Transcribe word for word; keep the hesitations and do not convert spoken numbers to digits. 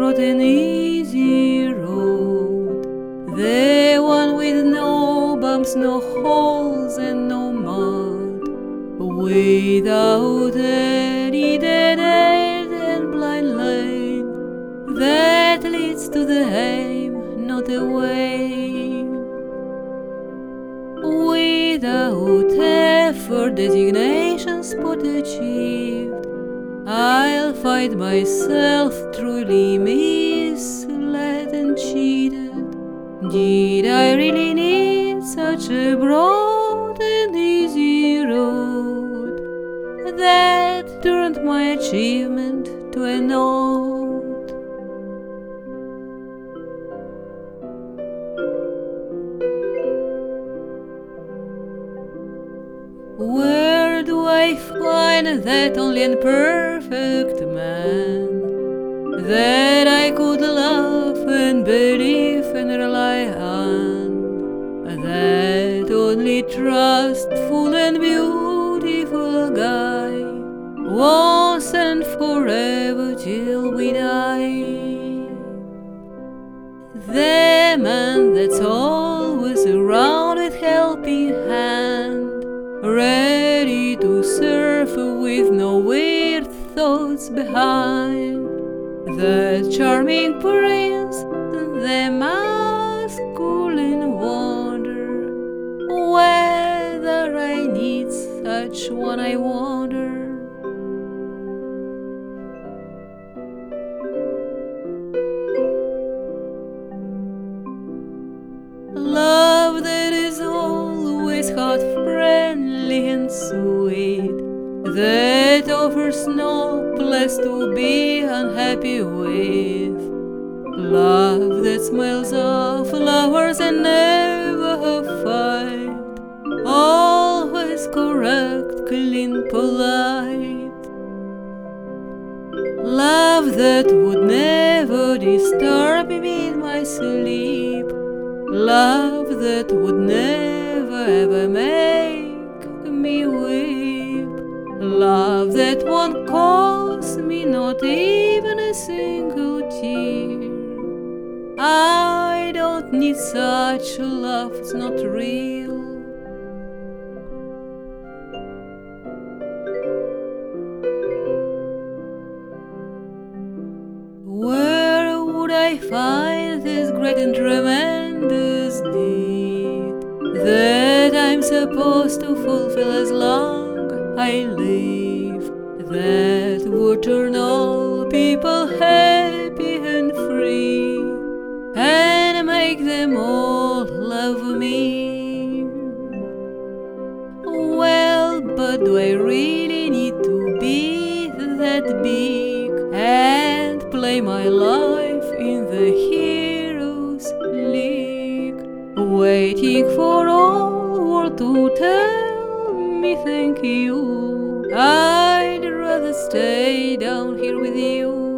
wrote an easy road, the one with no bumps, no holes and no mud, without any dead end and blind lane that leads to the aim, not away. Without effort, designation spot achieved, I'll find myself truly misled and cheated. Did I really need such a broad and easy road that turned my achievement to a note? Where do I find that only imperfect man that I could love and believe and rely on? That only trustful and beautiful guy, once and forever till we die. The man that's always around with helping hand, ready to serve with no weird thoughts behind. The charming prince, the masculine wonder, whether I need such one I wonder. Love that is always hot, friendly and sweet, that offers no place to be unhappy with. Love that smells of flowers and never fight, always correct, clean, polite. Love that would never disturb me in my sleep, love that would never ever make me weep, love that won't cost me not even a single tear. I don't need such love, it's not real. Where would I find this great and tremendous deed that I'm supposed to fulfill as long I live, that would turn all people happy and free and make them all love me? Well, but do I really need to be that big and play my life in the heroes' league, waiting for all world to tell me thank you? I'd rather stay down here with you.